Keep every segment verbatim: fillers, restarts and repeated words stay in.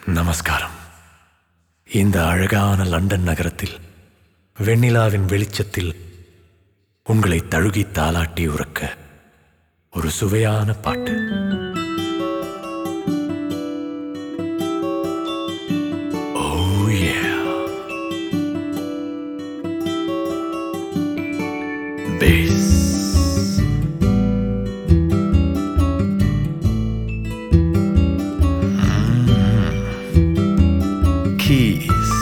நமஸ்காரம். இந்த அழகான லண்டன் நகரத்தில் வெண்ணிலாவின் வெளிச்சத்தில் உங்களை தழுகி தாலாட்டி உறக்க ஒரு சுவையான பாட்டு. Oh yeah. Bass. Keys.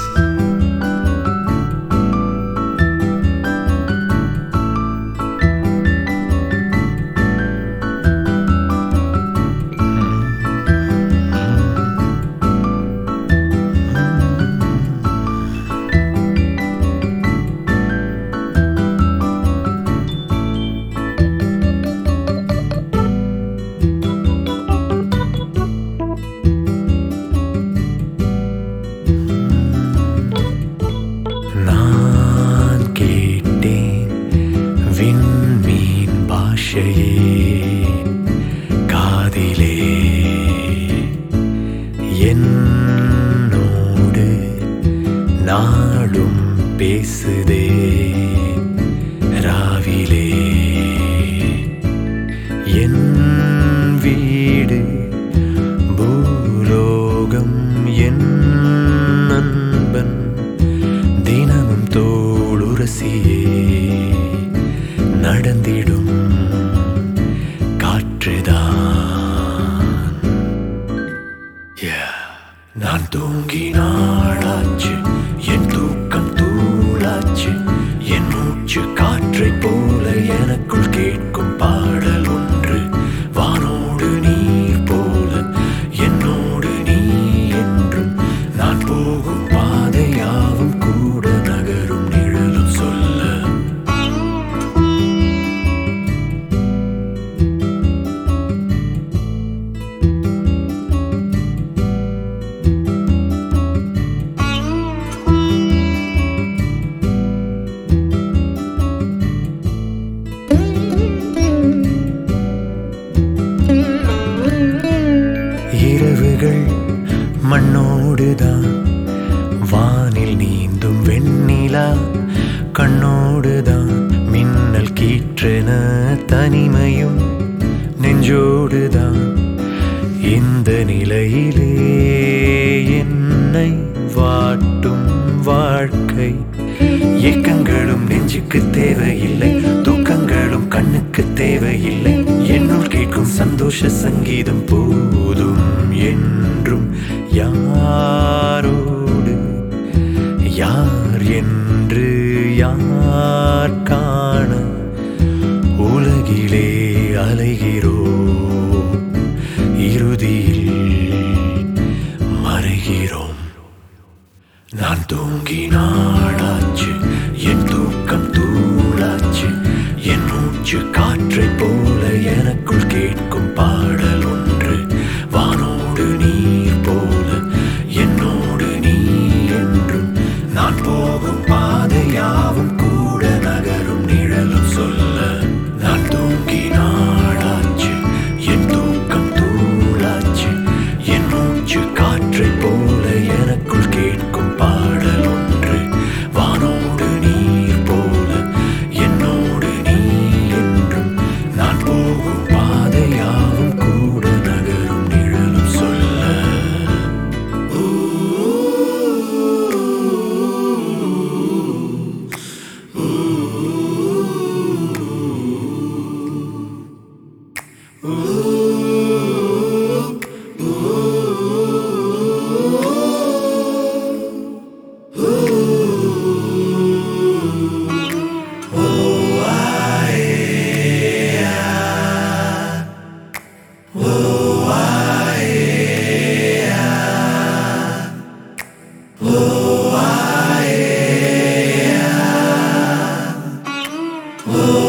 விண்மீன் பாஷையே காதிலே என்னோடு நாடும் பேசுதே ராவிலே. என் வீடு பூலோகம் என் நண்பன் தினமும் தோளுரசியே நடந்திடும் காற்றுதான். நான் தூங்கி நாளாச்சு, என் தூக்கம் தூளாச்சு, என் மூச்சு காற்றை போல எனக்குள் கேட்கும் பாடல் ஒன்று. வானோடு நீர் போல என்னோடு நீ என்றும், நான் போகும் பாதையாவும் கூட நகரும் நிழலும் சொல்ல. இரவுகள் மண்ணோடுதான், வானில் நீந்தும் வெண்ணிலா கண்ணோடுதான், மின்னல் கீற்றென தனிமையும் நெஞ்சோடுதான். இந்த நிலையிலே என்னை வாட்டும் வாழ்க்கை, ஏக்கங்களும் நெஞ்சுக்கு தேவையில்லை, தூக்கங்களும் கண்ணுக்கு தேவையில்லை. என்னுள் கேட்கும் சந்தோஷ சங்கீதம் போதும் என்றும். யாரோடு யார் என்று யார் காண உலகிலே அலைகிறோம், இறுதியில் மறைகிறோம். நான் தூங்கி நாளாச்சு, என் தூக்கம் தூளாச்சு, என் மூச்சு காற்றை போல எனக்குள் கேட்கும் பாடல் ஒன்று. வானோடு நீர் போல என்னோடு நீ என்றும், நான் போகும் பாதையாவும் கூட நகரும் நிழலும் சொல்ல. நான் தூங்கி நாளாச்சு, என் தூக்கம் தூளாச்சு, என் மூச்சு காற்றை போல எனக்குள் கேட்கும் பாடல் ஒன்று. வானோடு நீர் போல என்னோடு நீ என்றும், நான் போகும் பாதையாவும் கூட நகரும் நிழலும் சொல்ல. Oh